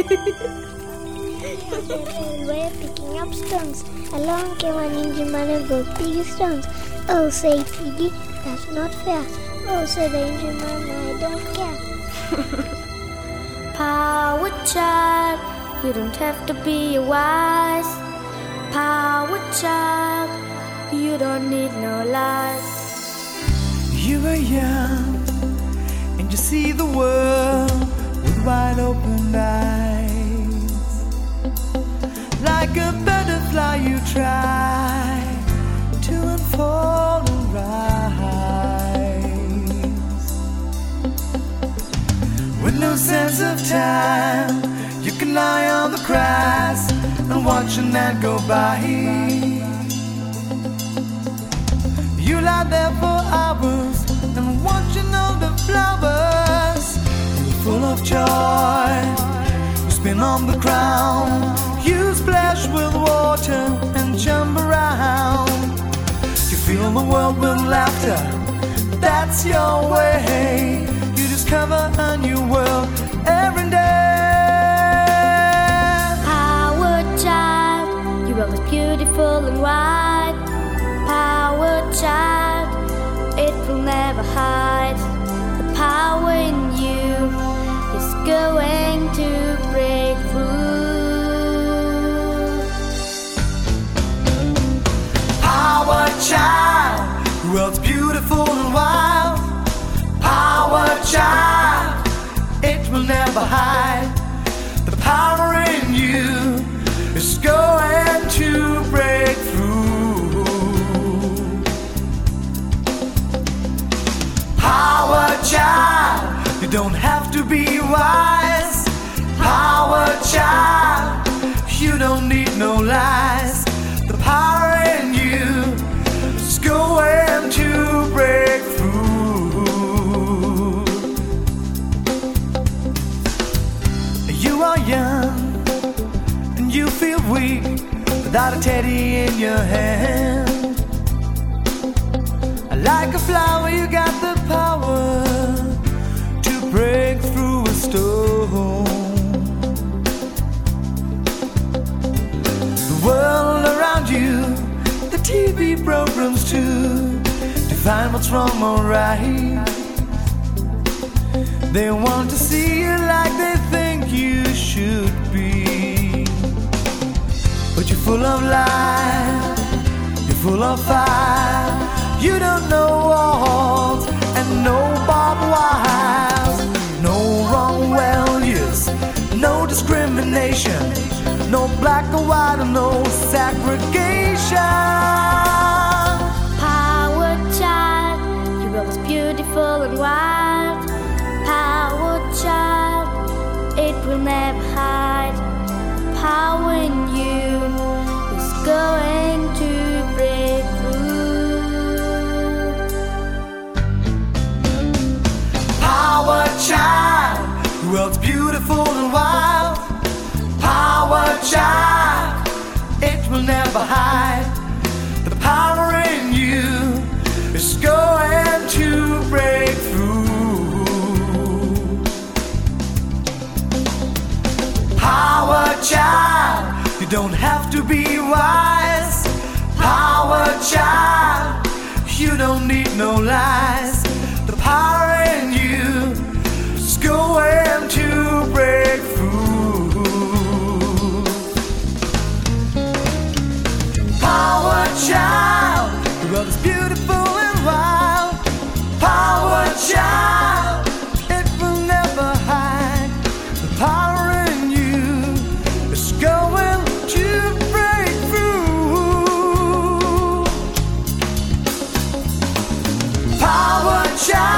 Way of picking up stones. Along came a ninja man and broke big stones. Oh, say Piggy, that's not fair. Oh, said the ninja man, I don't care. Power child, you don't have to be wise. Power child, you don't need no lies. You are young and you see the world with wide open eyes. Like a butterfly you try to unfold and rise. With no sense of time, you can lie on the grass and watch a night go by. You lie there for hours and watching all the flowers. You're full of joy. You spin on the ground. You splash with water and jump around. You fill the world with laughter. That's your way. You discover a new world every day. Power child, your world is beautiful and wide. Power child, it will never hide. The power in you is going to break through. Power child, the world's beautiful and wild. Power child, it will never hide. The power in you is going to break through. Power child, you don't have to be wise. Power child, you don't need no lies. The power in you is going to break through. You are young and you feel weak without a teddy in your hand. Like a flower, you got the power to break through a stone. The world around you, the TV programs too, define what's wrong or right. They want to see you like they think you should be. But you're full of life, you're full of fire. You don't know walls and no barbed wires. No wrong values, no discrimination. No black or white or no segregation. Power child, your world is beautiful and wild. Power child, it will never hide. Power in you is going to break through. Power child, the world's beautiful and wild. Power child, it will never hide. The power in you is going to break through. Power child, you don't have to be wise. Power child, you don't need no lies. The power in you is going to break through. Power child, the world is beautiful and wild. Power child, it will never hide. The power in you is going to break through. Power child.